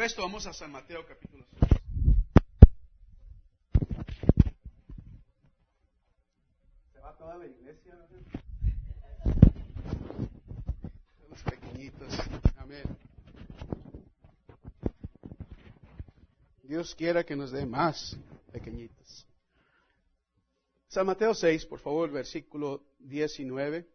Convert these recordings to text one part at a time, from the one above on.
Por esto vamos a San Mateo capítulo 6. Se va toda la iglesia, los pequeñitos. Amén. Dios quiera que nos dé más pequeñitos. San Mateo 6, por favor, versículo 19.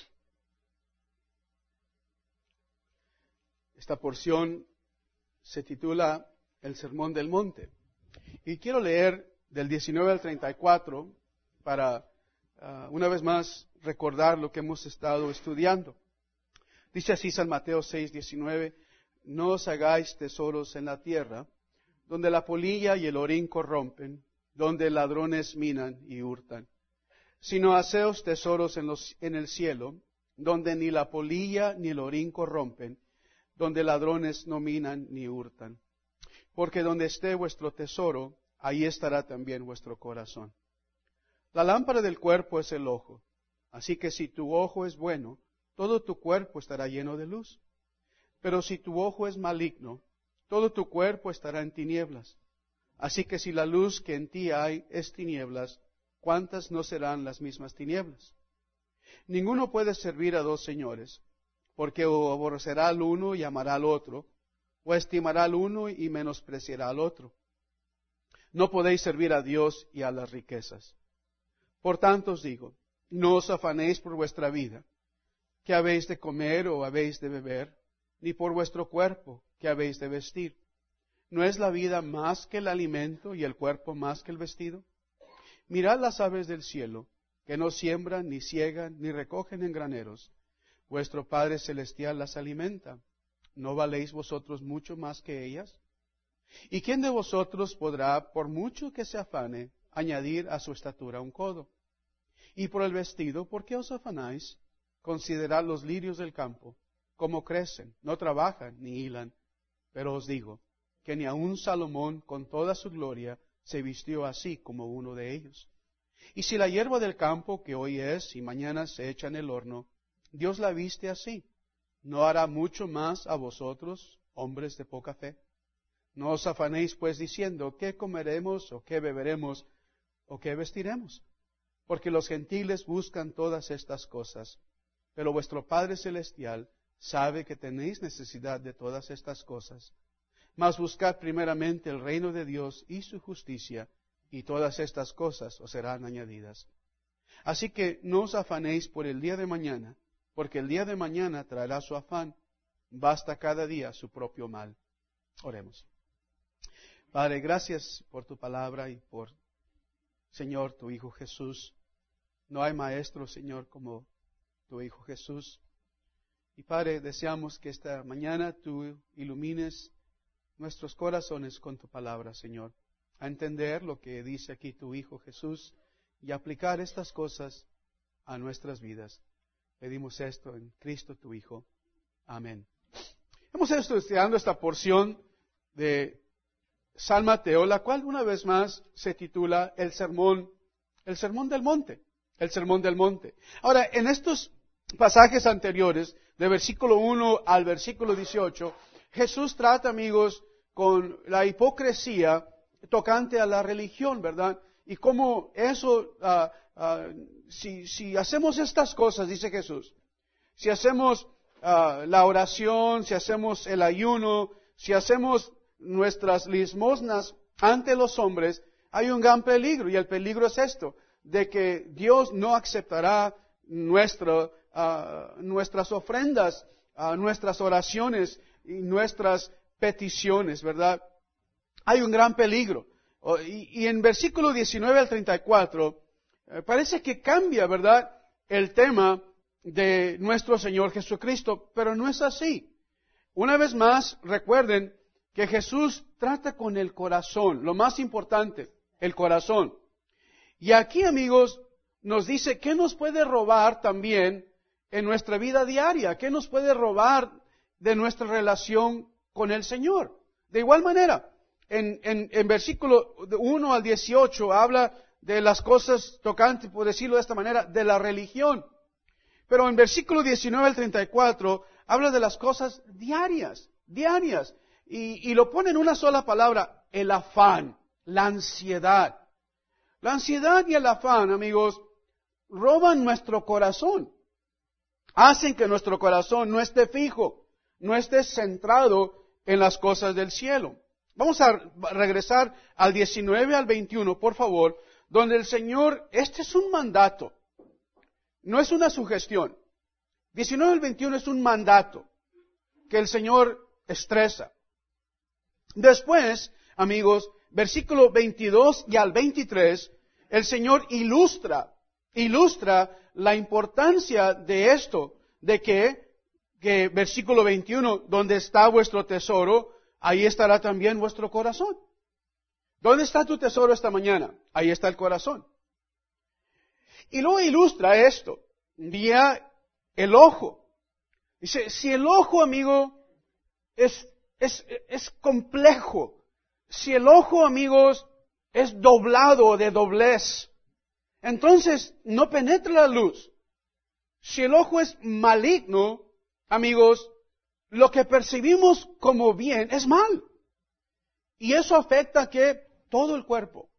Esta porción se titula El Sermón del Monte. Y quiero leer del 19 al 34 para una vez más recordar lo que hemos estado estudiando. Dice así San Mateo 6, 19: No os hagáis tesoros en la tierra, donde la polilla y el orín corrompen, donde ladrones minan y hurtan, sino haceos tesoros en el cielo, donde ni la polilla ni el orín corrompen, donde ladrones no minan ni hurtan. Porque donde esté vuestro tesoro, ahí estará también vuestro corazón. La lámpara del cuerpo es el ojo. Así que si tu ojo es bueno, todo tu cuerpo estará lleno de luz. Pero si tu ojo es maligno, todo tu cuerpo estará en tinieblas. Así que si la luz que en ti hay es tinieblas, ¿cuántas no serán las mismas tinieblas? Ninguno puede servir a dos señores, porque o aborrecerá al uno y amará al otro, o estimará al uno y menospreciará al otro. No podéis servir a Dios y a las riquezas. Por tanto os digo, no os afanéis por vuestra vida, qué habéis de comer o habéis de beber, ni por vuestro cuerpo, qué habéis de vestir. ¿No es la vida más que el alimento y el cuerpo más que el vestido? Mirad las aves del cielo, que no siembran, ni siegan, ni recogen en graneros. Vuestro Padre Celestial las alimenta. ¿No valéis vosotros mucho más que ellas? ¿Y quién de vosotros podrá, por mucho que se afane, añadir a su estatura un codo? Y por el vestido, ¿por qué os afanáis? Considerad los lirios del campo, cómo crecen, no trabajan ni hilan. Pero os digo, que ni aun Salomón, con toda su gloria, se vistió así como uno de ellos. Y si la hierba del campo, que hoy es y mañana se echa en el horno, Dios la viste así, ¿no hará mucho más a vosotros, hombres de poca fe? No os afanéis pues diciendo, ¿qué comeremos, o qué beberemos, o qué vestiremos? Porque los gentiles buscan todas estas cosas, pero vuestro Padre Celestial sabe que tenéis necesidad de todas estas cosas. Mas buscad primeramente el reino de Dios y su justicia, y todas estas cosas os serán añadidas. Así que no os afanéis por el día de mañana, porque el día de mañana traerá su afán. Basta cada día su propio mal. Oremos. Padre, gracias por tu palabra y por, Señor, tu Hijo Jesús. No hay maestro, Señor, como tu Hijo Jesús. Y Padre, deseamos que esta mañana tú ilumines nuestros corazones con tu palabra, Señor, a entender lo que dice aquí tu Hijo Jesús y aplicar estas cosas a nuestras vidas. Pedimos esto en Cristo tu Hijo. Amén. Hemos estado estudiando esta porción de San Mateo, la cual una vez más se titula el Sermón del Monte. El Sermón del Monte. Ahora, en estos pasajes anteriores, de versículo 1 al versículo 18, Jesús trata, amigos, con la hipocresía tocante a la religión, ¿verdad? Y cómo eso, si hacemos estas cosas, dice Jesús, si hacemos la oración, si hacemos el ayuno, si hacemos nuestras limosnas ante los hombres, hay un gran peligro, y el peligro es esto, de que Dios no aceptará nuestras ofrendas, nuestras oraciones y nuestras peticiones, ¿verdad? Hay un gran peligro. Y en versículo 19 al 34, parece que cambia, ¿verdad?, el tema de nuestro Señor Jesucristo, pero no es así. Una vez más, recuerden que Jesús trata con el corazón, lo más importante, el corazón. Y aquí, amigos, nos dice qué nos puede robar también en nuestra vida diaria, qué nos puede robar de nuestra relación con el Señor. De igual manera, en versículo 1 al 18 habla de las cosas tocantes, por decirlo de esta manera, de la religión. Pero en versículo 19 al 34 habla de las cosas diarias. Y lo pone en una sola palabra, el afán, la ansiedad. La ansiedad y el afán, amigos, roban nuestro corazón. Hacen que nuestro corazón no esté fijo, no esté centrado en las cosas del cielo. Vamos a regresar al 19 al 21, por favor, donde el Señor, este es un mandato, no es una sugestión. 19 al 21 es un mandato que el Señor estresa. Después, amigos, versículo 22 y al 23, el Señor ilustra la importancia de esto, de que versículo 21, donde está vuestro tesoro, ahí estará también vuestro corazón. ¿Dónde está tu tesoro esta mañana? Ahí está el corazón. Y luego ilustra esto, vía el ojo. Dice, si el ojo, amigo, es complejo, si el ojo, amigos, es doblado de doblez, entonces no penetra la luz. Si el ojo es maligno, amigos, lo que percibimos como bien es mal. Y eso afecta que todo el cuerpo.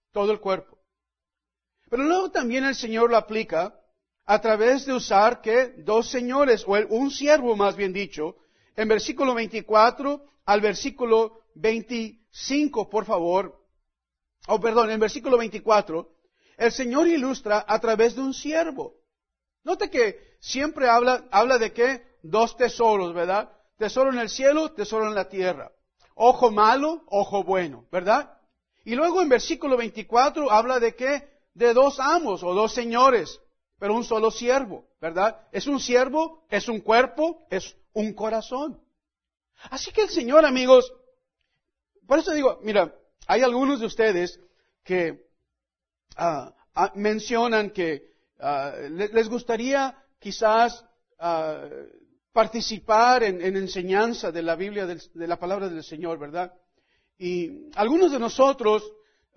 Pero luego también el Señor lo aplica a través de usar que dos señores, o un siervo más bien dicho, en versículo 24 al versículo 25, por favor, en versículo 24, el Señor ilustra a través de un siervo. Note que siempre habla de qué? Dos tesoros, ¿verdad? Tesoro en el cielo, tesoro en la tierra. Ojo malo, ojo bueno, ¿verdad? Y luego en versículo 24 habla de qué? De dos amos o dos señores, pero un solo siervo, ¿verdad? Es un siervo, es un cuerpo, es un corazón. Así que el Señor, amigos, por eso digo, mira, hay algunos de ustedes que mencionan que les gustaría quizás participar en enseñanza de la Biblia, de la palabra del Señor, ¿verdad? Y algunos de nosotros,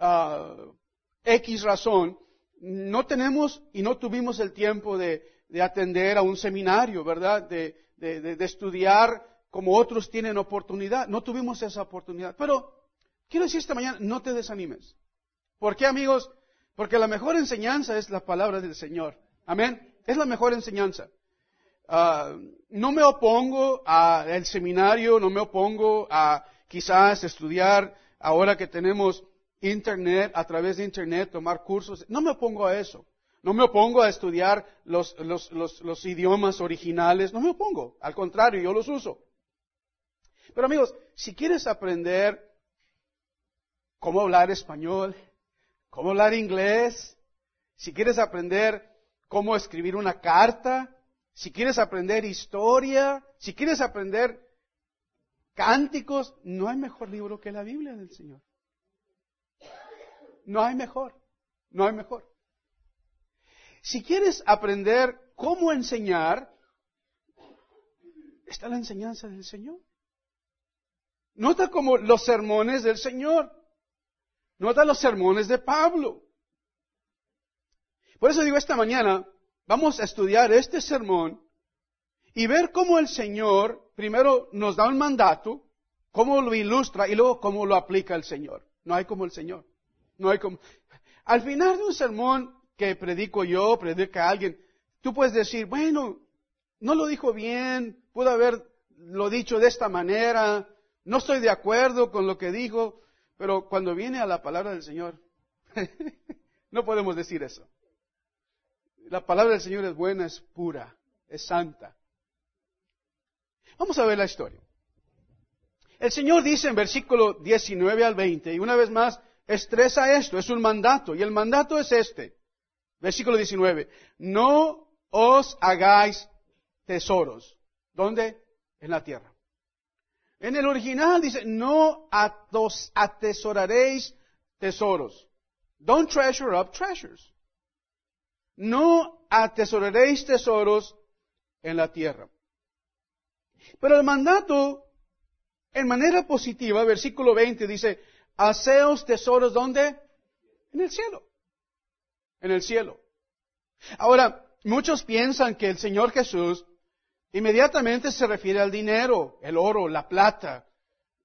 X razón, no tenemos y no tuvimos el tiempo de atender a un seminario, ¿verdad? De estudiar como otros tienen oportunidad. No tuvimos esa oportunidad. Pero quiero decir esta mañana, no te desanimes. ¿Por qué, amigos? Porque la mejor enseñanza es la palabra del Señor. Amén. Es la mejor enseñanza. No me opongo al seminario, no me opongo a quizás estudiar ahora que tenemos Internet, a través de Internet, tomar cursos. No me opongo a eso. No me opongo a estudiar los idiomas originales. No me opongo. Al contrario, yo los uso. Pero amigos, si quieres aprender cómo hablar español, cómo hablar inglés, si quieres aprender cómo escribir una carta, si quieres aprender historia, si quieres aprender cánticos, no hay mejor libro que la Biblia del Señor. No hay mejor. Si quieres aprender cómo enseñar, está la enseñanza del Señor. Nota como los sermones del Señor. Nota los sermones de Pablo. Por eso digo, esta mañana vamos a estudiar este sermón y ver cómo el Señor primero nos da un mandato, cómo lo ilustra y luego cómo lo aplica el Señor. No hay como el Señor. Al final de un sermón que predico yo, predica alguien, tú puedes decir, bueno, no lo dijo bien, pudo haberlo dicho de esta manera, no estoy de acuerdo con lo que dijo, pero cuando viene a la palabra del Señor, no podemos decir eso. La palabra del Señor es buena, es pura, es santa. Vamos a ver la historia. El Señor dice en versículo 19 al 20, y una vez más, estresa esto, es un mandato, y el mandato es este. Versículo 19, no os hagáis tesoros. ¿Dónde? En la tierra. En el original dice, no atesoraréis tesoros. Don't treasure up treasures. No atesoraréis tesoros en la tierra. Pero el mandato, en manera positiva, versículo 20 dice, haceos tesoros, ¿dónde? En el cielo. En el cielo. Ahora, muchos piensan que el Señor Jesús inmediatamente se refiere al dinero, el oro, la plata,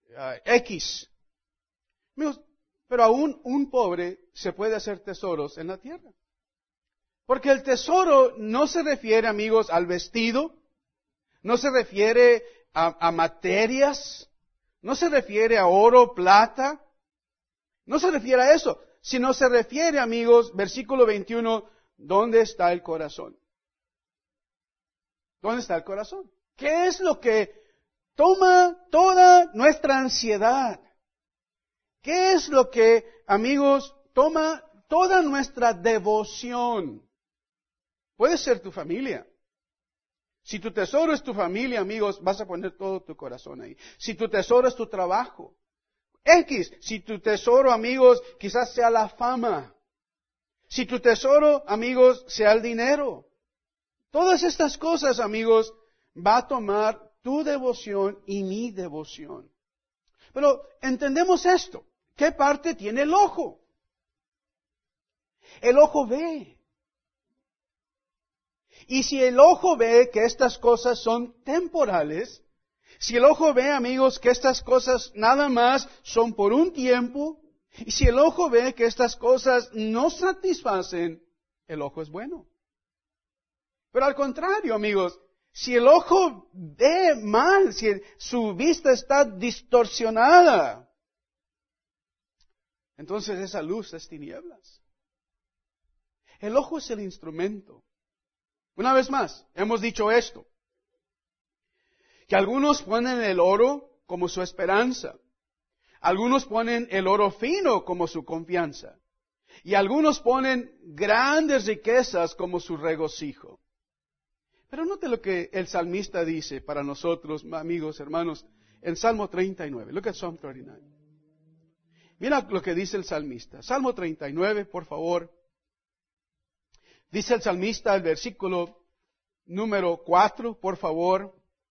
X. Amigos, pero aún un pobre se puede hacer tesoros en la tierra. Porque el tesoro no se refiere, amigos, al vestido, no se refiere a materias, no se refiere a oro, plata, no se refiere a eso, sino se refiere, amigos, versículo 21, ¿dónde está el corazón? ¿Dónde está el corazón? ¿Qué es lo que toma toda nuestra ansiedad? ¿Qué es lo que, amigos, toma toda nuestra devoción? Puede ser tu familia. Si tu tesoro es tu familia, amigos, vas a poner todo tu corazón ahí. Si tu tesoro es tu trabajo. X, si tu tesoro, amigos, quizás sea la fama. Si tu tesoro, amigos, sea el dinero. Todas estas cosas, amigos, va a tomar tu devoción y mi devoción. Pero entendemos esto. ¿Qué parte tiene el ojo? El ojo ve. Y si el ojo ve que estas cosas son temporales, si el ojo ve, amigos, que estas cosas nada más son por un tiempo, y si el ojo ve que estas cosas no satisfacen, el ojo es bueno. Pero al contrario, amigos, si el ojo ve mal, si su vista está distorsionada, entonces esa luz es tinieblas. El ojo es el instrumento. Una vez más, hemos dicho esto, que algunos ponen el oro como su esperanza, algunos ponen el oro fino como su confianza, y algunos ponen grandes riquezas como su regocijo. Pero note lo que el salmista dice para nosotros, amigos, hermanos, en Salmo 39. Look at Psalm 39. Mira lo que dice el salmista. Salmo 39, por favor. Dice el salmista, el versículo número 4, por favor.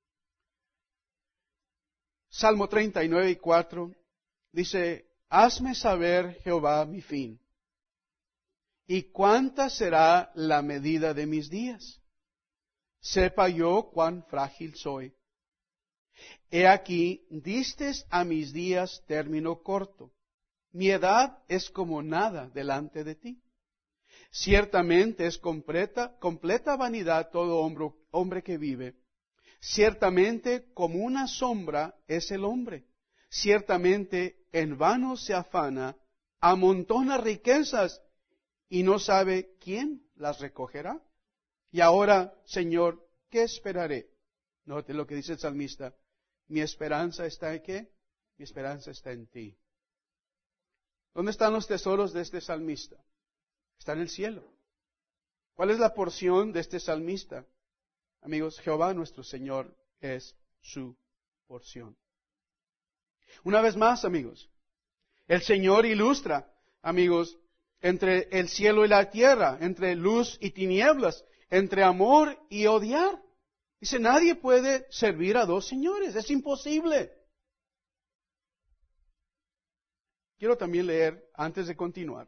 Salmo 39 y 4. Dice, hazme saber, Jehová, mi fin, y cuánta será la medida de mis días. Sepa yo cuán frágil soy. He aquí, distes a mis días término corto. Mi edad es como nada delante de ti. Ciertamente es completa vanidad todo hombre que vive. Ciertamente como una sombra es el hombre. Ciertamente en vano se afana, amontona riquezas y no sabe quién las recogerá. Y ahora, Señor, ¿qué esperaré? Note lo que dice el salmista. Mi esperanza está en ¿qué? Mi esperanza está en ti. ¿Dónde están los tesoros de este salmista? Está en el cielo. ¿Cuál es la porción de este salmista? Amigos, Jehová nuestro Señor es su porción. Una vez más, amigos, el Señor ilustra, amigos, entre el cielo y la tierra, entre luz y tinieblas, entre amor y odiar. Dice, nadie puede servir a dos señores, es imposible. Quiero también leer, antes de continuar,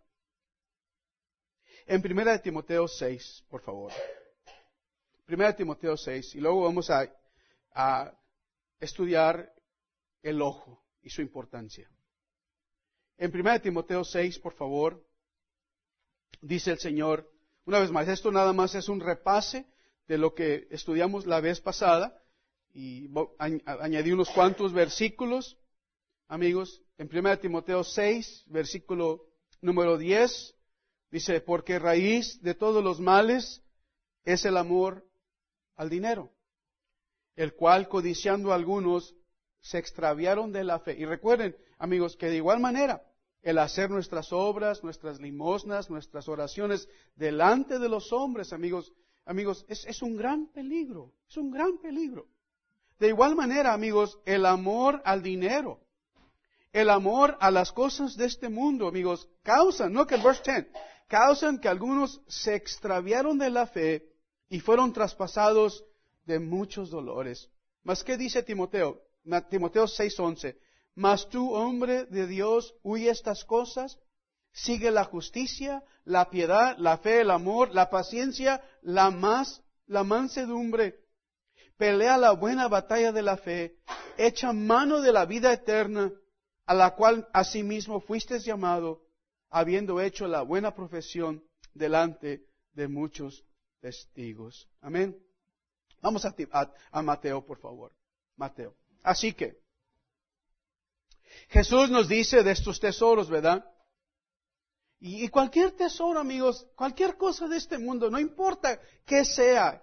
en 1 Timoteo 6, por favor. 1 Timoteo 6, y luego vamos a estudiar el ojo y su importancia. En 1 Timoteo 6, por favor, dice el Señor, una vez más, esto nada más es un repase de lo que estudiamos la vez pasada, y añadí unos cuantos versículos, amigos. En 1 Timoteo 6, versículo número 10, dice, porque raíz de todos los males es el amor al dinero, el cual codiciando algunos se extraviaron de la fe. Y recuerden, amigos, que de igual manera, el hacer nuestras obras, nuestras limosnas, nuestras oraciones delante de los hombres, amigos, es un gran peligro, es un gran peligro. De igual manera, amigos, el amor al dinero, el amor a las cosas de este mundo, amigos, causan, no que el verse 10, causan que algunos se extraviaron de la fe y fueron traspasados de muchos dolores. Mas, ¿qué dice Timoteo? Timoteo 6:11. Mas tú, hombre de Dios, huye estas cosas, sigue la justicia, la piedad, la fe, el amor, la paciencia, la mansedumbre. Pelea la buena batalla de la fe, echa mano de la vida eterna, a la cual asimismo fuisteis llamado, habiendo hecho la buena profesión delante de muchos testigos. Amén. Vamos a Mateo, por favor. Mateo. Así que, Jesús nos dice de estos tesoros, ¿verdad? Y cualquier tesoro, amigos, cualquier cosa de este mundo, no importa qué sea,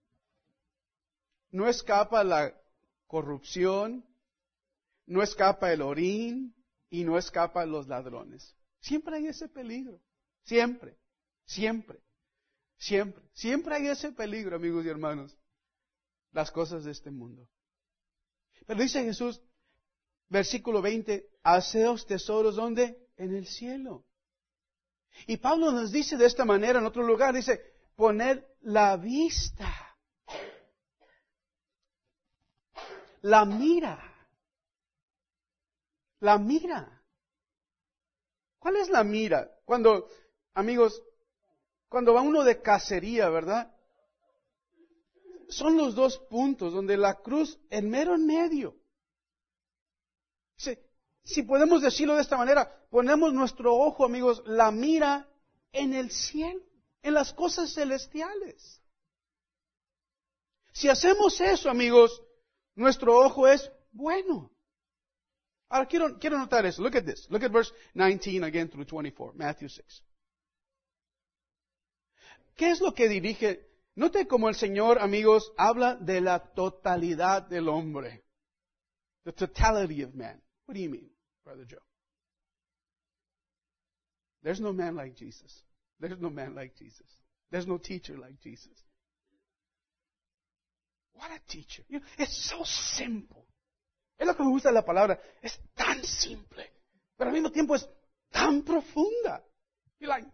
no escapa la corrupción, no escapa el orín y no escapan los ladrones. Siempre hay ese peligro. Siempre, siempre, siempre. Siempre hay ese peligro, amigos y hermanos. Las cosas de este mundo. Pero dice Jesús, versículo 20, haceos tesoros, ¿dónde? En el cielo. Y Pablo nos dice de esta manera en otro lugar, dice, poner la vista, la mira. La mira. ¿Cuál es la mira? Cuando, amigos, cuando va uno de cacería, ¿verdad? Son los dos puntos donde la cruz, el mero en medio. Si podemos decirlo de esta manera, ponemos nuestro ojo, amigos, la mira en el cielo, en las cosas celestiales. Si hacemos eso, amigos, nuestro ojo es bueno. Ahora quiero notar eso. Look at this. Look at verse 19 again through 24. Matthew 6. ¿Qué es lo que dirige? Note cómo el Señor, amigos, habla de la totalidad del hombre. The totality of man. What do you mean, Brother Joe? There's no man like Jesus. There's no man like Jesus. There's no teacher like Jesus. What a teacher. It's so simple. Es lo que me gusta de la palabra. Es tan simple, pero al mismo tiempo es tan profunda. You're like,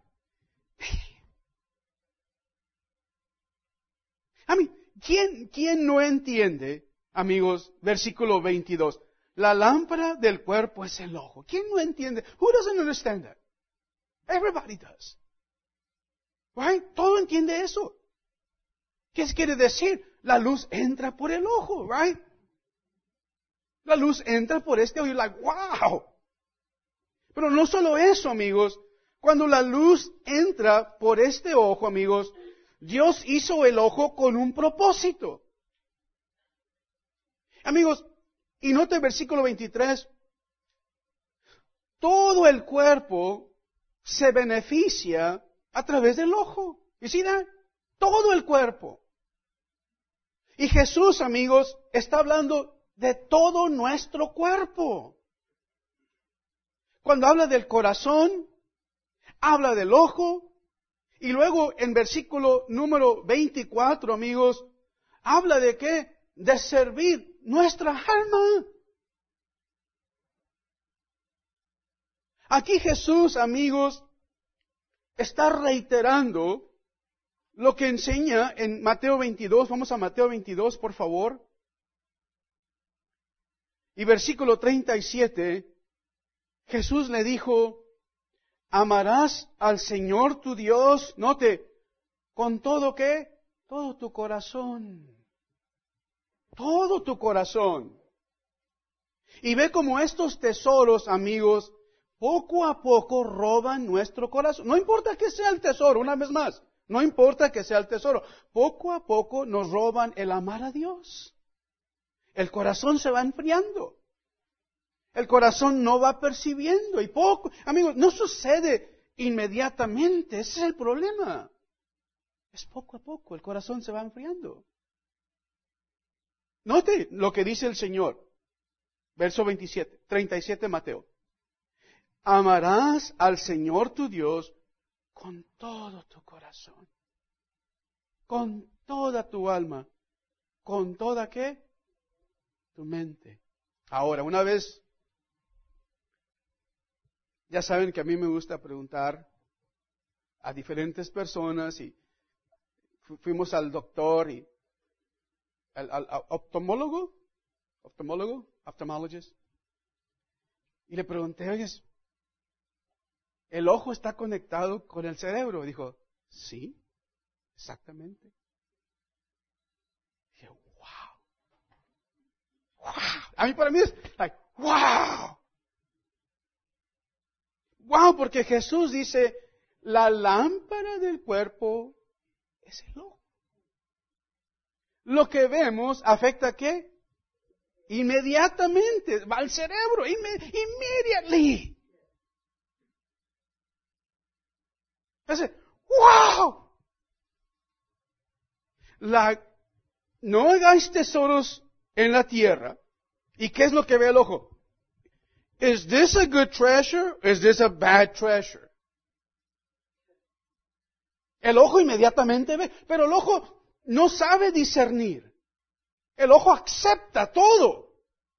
I mean, ¿quién no entiende, amigos, versículo 22? La lámpara del cuerpo es el ojo. ¿Quién no entiende? Who doesn't understand that? Everybody does. Right? Todo entiende eso. ¿Qué quiere decir? La luz entra por el ojo, right? La luz entra por este ojo y like, wow. Pero no solo eso, amigos. Cuando la luz entra por este ojo, amigos, Dios hizo el ojo con un propósito. Amigos, y note el versículo 23. Todo el cuerpo se beneficia a través del ojo. You see that? Todo el cuerpo. Y Jesús, amigos, está hablando de todo nuestro cuerpo. Cuando habla del corazón, habla del ojo, y luego en versículo número 24, amigos, habla de qué? De servir nuestra alma. Aquí Jesús, amigos, está reiterando lo que enseña en Mateo 22. Vamos a Mateo 22, por favor. Y versículo 37, Jesús le dijo, amarás al Señor tu Dios, note, con todo ¿qué? Todo tu corazón. Todo tu corazón. Y ve cómo estos tesoros, amigos, poco a poco roban nuestro corazón. No importa que sea el tesoro, una vez más, no importa que sea el tesoro. Poco a poco nos roban el amar a Dios. El corazón se va enfriando. El corazón no va percibiendo. Y poco, amigos, no sucede inmediatamente. Ese es el problema. Es poco a poco. El corazón se va enfriando. Note lo que dice el Señor. Verso 27, 37 Mateo. Amarás al Señor tu Dios con todo tu corazón. Con toda tu alma. Con toda ¿qué? Tu mente. Ahora, una vez, ya saben que a mí me gusta preguntar a diferentes personas y fuimos al doctor y al ophthalmologist, y le pregunté, oye, ¿el ojo está conectado con el cerebro? Dijo, sí, exactamente. Dije, wow. para mí es like, wow. Wow, porque Jesús dice, la lámpara del cuerpo es el ojo. Lo que vemos afecta ¿qué? Inmediatamente, va al cerebro, immediately. Entonces, wow. No hagáis tesoros en la tierra. ¿Y qué es lo que ve el ojo? Is this a good treasure? Is this a bad treasure? El ojo inmediatamente ve, pero el ojo no sabe discernir. El ojo acepta todo.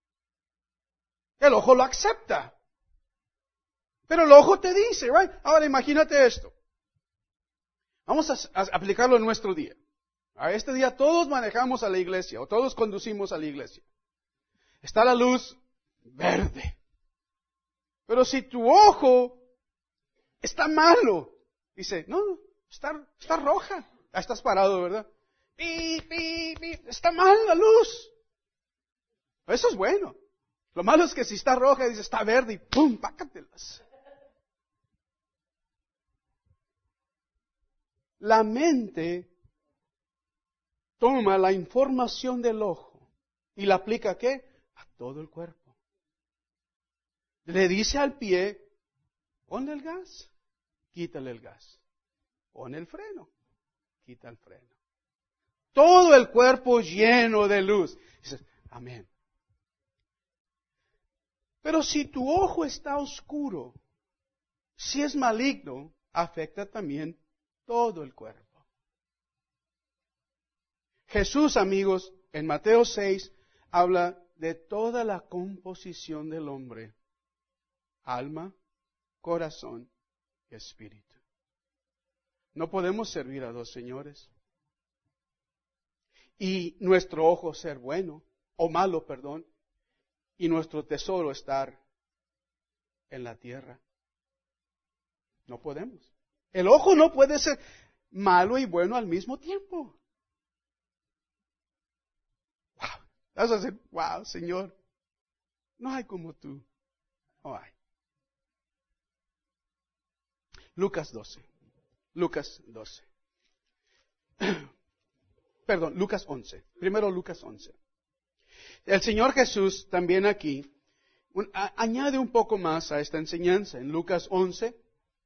El ojo lo acepta. Pero el ojo te dice, right? Ahora imagínate esto. Vamos a aplicarlo en nuestro día. A este día todos manejamos a la iglesia o todos conducimos a la iglesia. Está la luz verde. Pero si tu ojo está malo, dice, no, está roja. Ya estás parado, ¿verdad? Está mal la luz. Eso es bueno. Lo malo es que si está roja, dice, está verde y ¡pum! Pácatelas. La mente toma la información del ojo y la aplica ¿a qué? A todo el cuerpo. Le dice al pie, ponle el gas, quítale el gas. Pon el freno, quita el freno. Todo el cuerpo lleno de luz. Dices, amén. Pero si tu ojo está oscuro, si es maligno, afecta también todo el cuerpo. Jesús, amigos, en Mateo 6, habla de toda la composición del hombre. Alma, corazón y espíritu. No podemos servir a dos señores. Y nuestro ojo ser bueno, o malo, perdón, y nuestro tesoro estar en la tierra. No podemos. El ojo no puede ser malo y bueno al mismo tiempo. Wow. Vas a decir, wow, Señor, no hay como tú. No hay. Lucas 12. Lucas 12. Perdón, Lucas 11. Primero Lucas 11. El Señor Jesús también aquí añade un poco más a esta enseñanza. En Lucas 11,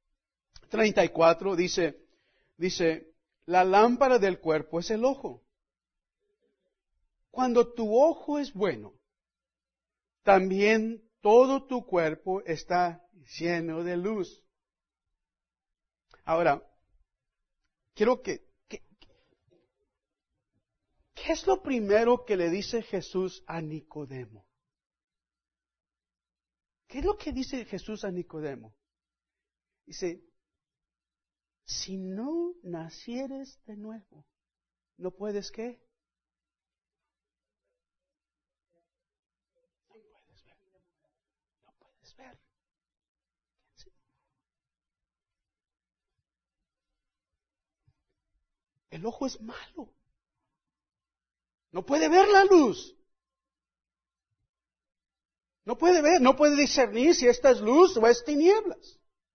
34 dice, la lámpara del cuerpo es el ojo. Cuando tu ojo es bueno, también todo tu cuerpo está lleno de luz. Ahora, quiero ¿qué es lo primero que le dice Jesús a Nicodemo? ¿Qué es lo que dice Jesús a Nicodemo? Dice, si no nacieres de nuevo, ¿no puedes qué? No puedes ver. No puedes ver. El ojo es malo. No puede ver la luz. No puede ver, no puede discernir si esta es luz o es tinieblas.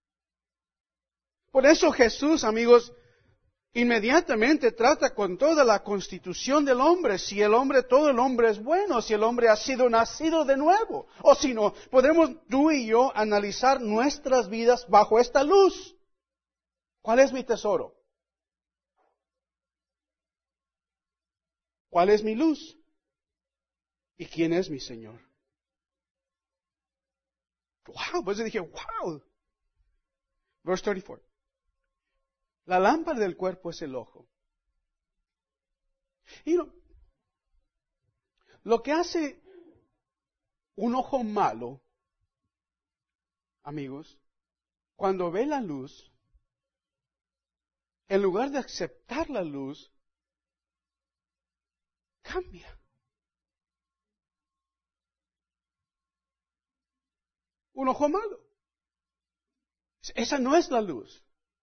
Por eso Jesús, amigos, inmediatamente trata con toda la constitución del hombre, si el hombre, todo el hombre es bueno, si el hombre ha sido nacido de nuevo, o si no, podemos tú y yo analizar nuestras vidas bajo esta luz. ¿Cuál es mi tesoro? ¿Cuál es mi luz? ¿Y quién es mi Señor? Wow, pues yo dije, wow. Verse 34. La lámpara del cuerpo es el ojo. Y lo que hace un ojo malo, amigos, cuando ve la luz, en lugar de aceptar la luz, cambia. Un ojo malo. Esa no es la luz.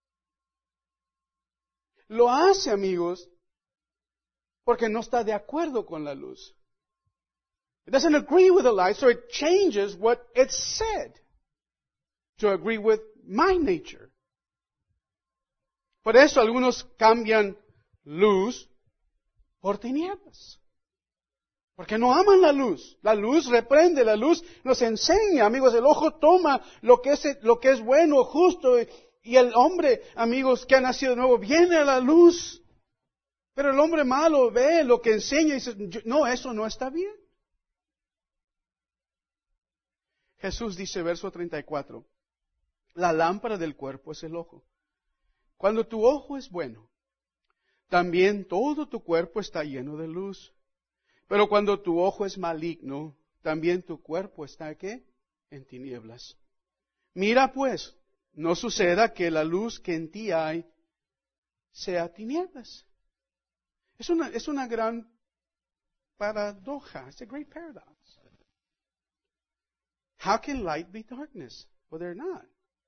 Lo hace, amigos, porque no está de acuerdo con la luz. It doesn't agree with the light, so it changes what it said to agree with my nature. Por eso algunos cambian luz por tinieblas. Porque no aman la luz. La luz reprende, la luz nos enseña, amigos. El ojo toma lo que es bueno, justo. Y el hombre, amigos, que ha nacido de nuevo, viene a la luz. Pero el hombre malo ve lo que enseña y dice, no, eso no está bien. Jesús dice, verso 34, la lámpara del cuerpo es el ojo. Cuando tu ojo es bueno, también todo tu cuerpo está lleno de luz. Pero cuando tu ojo es maligno, también tu cuerpo está, ¿qué? En tinieblas. Mira pues, no suceda que la luz que en ti hay sea tinieblas. Es una gran paradoja. It's a great paradox. How can light be darkness? Well, they're not.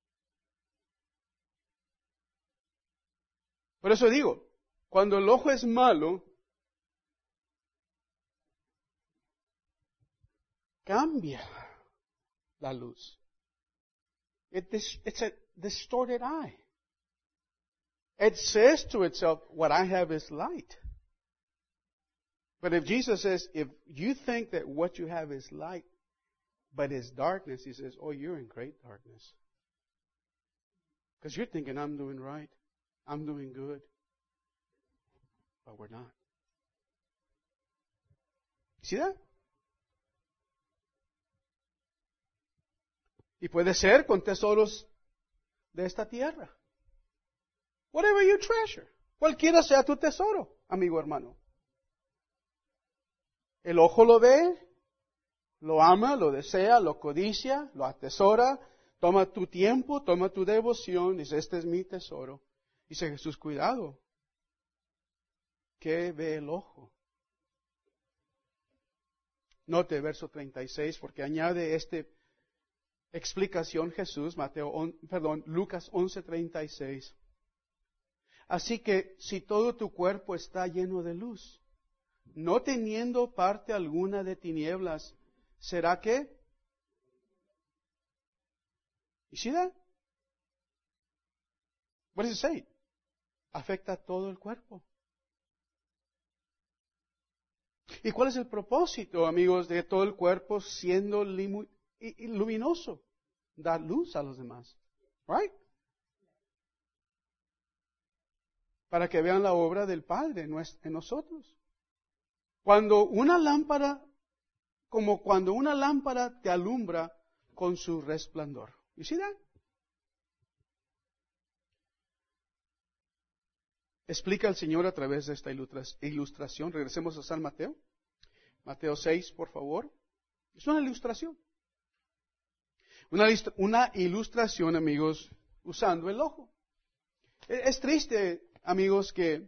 Por eso digo, cuando el ojo es malo, cambia la luz. It's a distorted eye. It says to itself, what I have is light. But if Jesus says, if you think that what you have is light, but it's darkness, He says, oh, you're in great darkness. Because you're thinking, I'm doing right. I'm doing good. But we're not. See that? Y puede ser con tesoros de esta tierra. Whatever you treasure. Cualquiera sea tu tesoro, amigo hermano. El ojo lo ve, lo ama, lo desea, lo codicia, lo atesora. Toma tu tiempo, toma tu devoción. Dice, este es mi tesoro. Dice Jesús, cuidado. ¿Qué ve el ojo? Note verso 36, porque añade explicación Jesús, Lucas 11:36. Así que si todo tu cuerpo está lleno de luz, no teniendo parte alguna de tinieblas, ¿será que? You see that? What does it say? Afecta a todo el cuerpo. ¿Y cuál es el propósito, amigos, de todo el cuerpo siendo luminoso? Dar luz a los demás. Right? Para que vean la obra del Padre en nosotros. Cuando una lámpara te alumbra con su resplandor. You see that? Explica el Señor a través de esta ilustración. Regresemos a San Mateo. Mateo 6, por favor. Es una ilustración. Una ilustración, amigos, usando el ojo. Es triste, amigos, que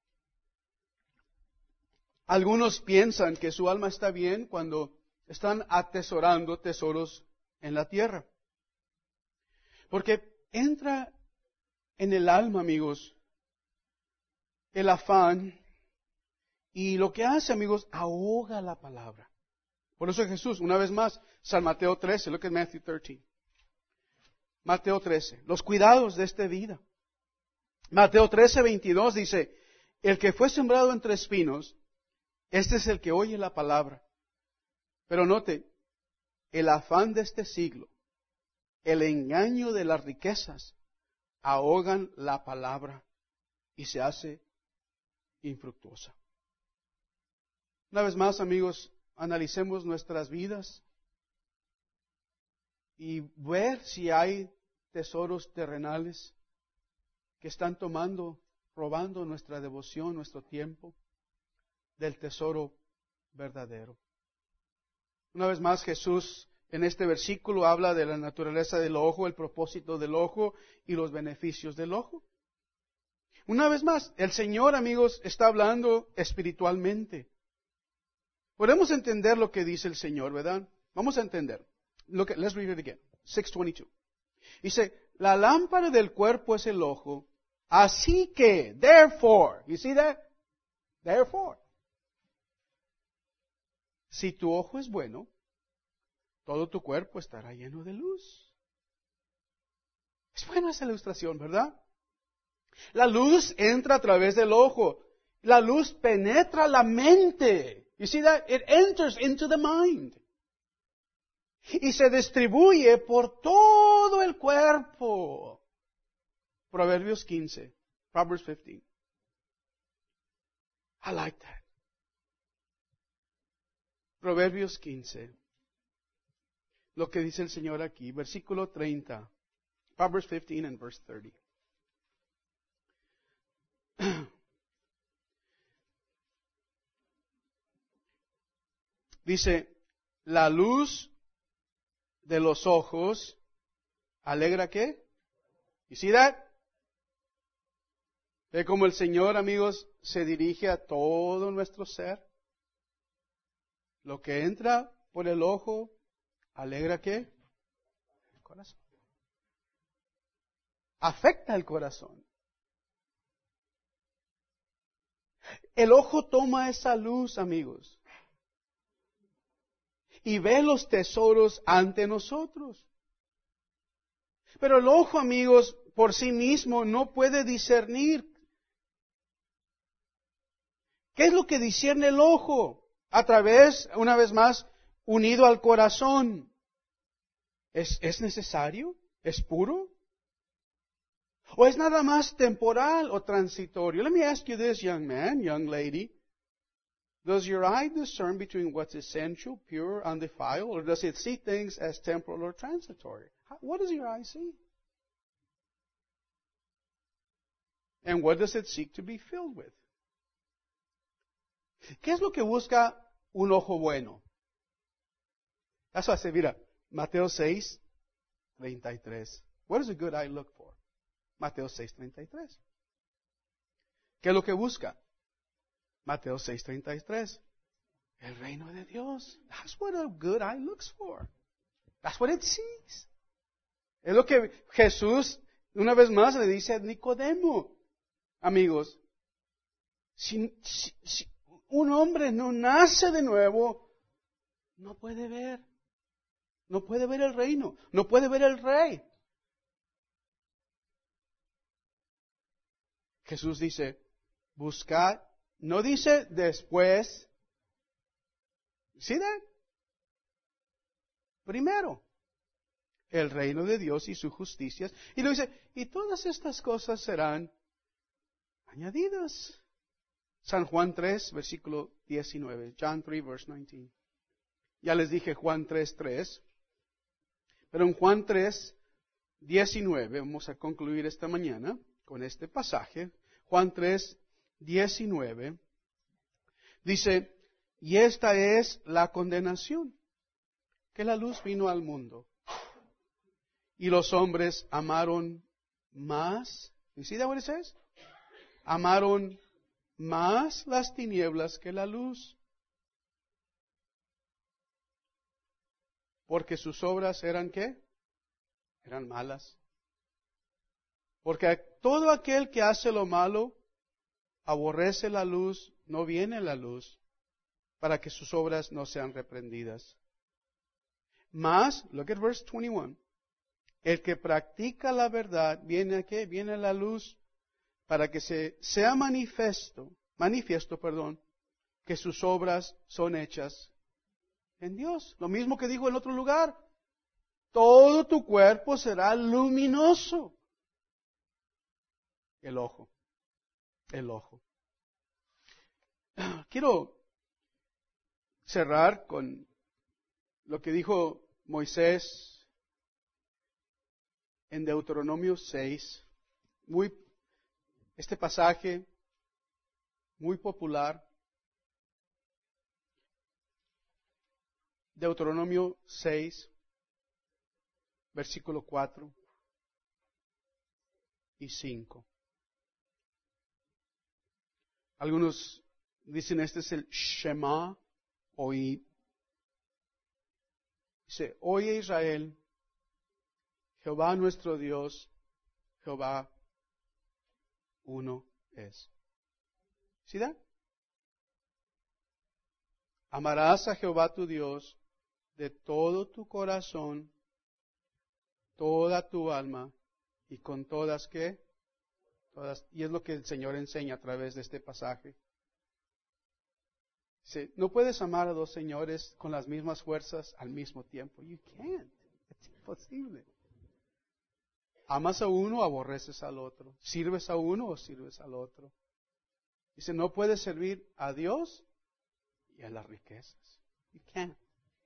algunos piensan que su alma está bien cuando están atesorando tesoros en la tierra. Porque entra en el alma, amigos, el afán, y lo que hace, amigos, ahoga la palabra. Por eso Jesús, una vez más, San Mateo 13, look at Matthew 13. Mateo 13, los cuidados de esta vida. Mateo 13:22 dice, el que fue sembrado entre espinos, este es el que oye la palabra. Pero note, el afán de este siglo, el engaño de las riquezas, ahogan la palabra y se hace infructuosa. Una vez más, amigos, analicemos nuestras vidas y ver si hay tesoros terrenales que están robando nuestra devoción, nuestro tiempo, del tesoro verdadero. Una vez más, Jesús en este versículo habla de la naturaleza del ojo, el propósito del ojo y los beneficios del ojo. Una vez más, el Señor, amigos, está hablando espiritualmente. Podemos entender lo que dice el Señor, ¿verdad? Vamos a entender. Let's read it again. 6:22. Dice, la lámpara del cuerpo es el ojo, así que, therefore, you see that? Therefore. Si tu ojo es bueno, todo tu cuerpo estará lleno de luz. Es buena esa ilustración, ¿verdad? La luz entra a través del ojo. La luz penetra la mente. You see that? It enters into the mind. Y se distribuye por todo el cuerpo. Proverbios 15. Proverbs 15. I like that. Proverbios 15. Lo que dice el Señor aquí, versículo 30. Proverbs 15 and verse 30. Dice, la luz de los ojos alegra ¿qué? You see that? Ve cómo el Señor, amigos, se dirige a todo nuestro ser. Lo que entra por el ojo alegra ¿qué? El corazón. Afecta el corazón. El ojo toma esa luz, amigos, y ve los tesoros ante nosotros. Pero el ojo, amigos, por sí mismo no puede discernir. ¿Qué es lo que discierne el ojo? A través, una vez más, unido al corazón. ¿Es necesario? ¿Es puro? ¿O es nada más temporal o transitorio? Let me ask you this, young man, young lady. Does your eye discern between what's essential, pure, undefiled, or does it see things as temporal or transitory? What does your eye see? And what does it seek to be filled with? ¿Qué es lo que busca un ojo bueno? Eso hace, mira, Mateo 6, 33. What does a good eye look for? Mateo 6, 33. ¿Qué es lo que busca? Mateo 6, 33. El reino de Dios. That's what a good eye looks for. That's what it sees. Es lo que Jesús, una vez más, le dice a Nicodemo. Amigos, si un hombre no nace de nuevo, no puede ver. No puede ver el reino. No puede ver el rey. Jesús dice, buscad. No dice después. ¿Sí? Primero, el reino de Dios y su justicia. Y lo dice, y todas estas cosas serán añadidas. San Juan 3, versículo 19. John 3, verse 19. Ya les dije Juan 3, 3. Pero en Juan 3, 19, vamos a concluir esta mañana con este pasaje. Juan 3, 19. Dice, y esta es la condenación, que la luz vino al mundo. Y los hombres amaron más. ¿You see that what it says? Amaron más las tinieblas que la luz. Porque sus obras eran ¿qué? Eran malas. Porque todo aquel que hace lo malo, aborrece la luz, no viene la luz, para que sus obras no sean reprendidas. Mas, look at verse 21. El que practica la verdad, ¿viene a qué? Viene a la luz, para que sea manifiesto, que sus obras son hechas en Dios. Lo mismo que dijo en otro lugar. Todo tu cuerpo será luminoso. El ojo. El ojo. Quiero cerrar con lo que dijo Moisés en Deuteronomio 6. Este pasaje muy popular. Deuteronomio 6, versículo 4 y 5. Algunos dicen este es el Shema, oí. Dice, oye Israel, Jehová nuestro Dios, Jehová uno es. ¿Sí da? Amarás a Jehová tu Dios de todo tu corazón, toda tu alma y con todas, ¿qué? Todas, y es lo que el Señor enseña a través de este pasaje. Dice, no puedes amar a dos señores con las mismas fuerzas al mismo tiempo. You can't. Es imposible. Amas a uno, aborreces al otro. Sirves a uno o sirves al otro. Dice, no puedes servir a Dios y a las riquezas. You can't.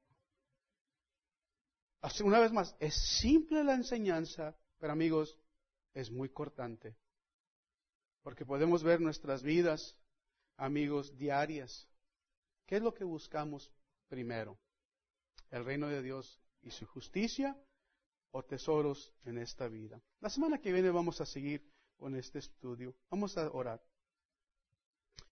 Así, una vez más, es simple la enseñanza, pero amigos, es muy cortante. Porque podemos ver nuestras vidas, amigos, diarias. ¿Qué es lo que buscamos primero? ¿El reino de Dios y su justicia o tesoros en esta vida? La semana que viene vamos a seguir con este estudio. Vamos a orar.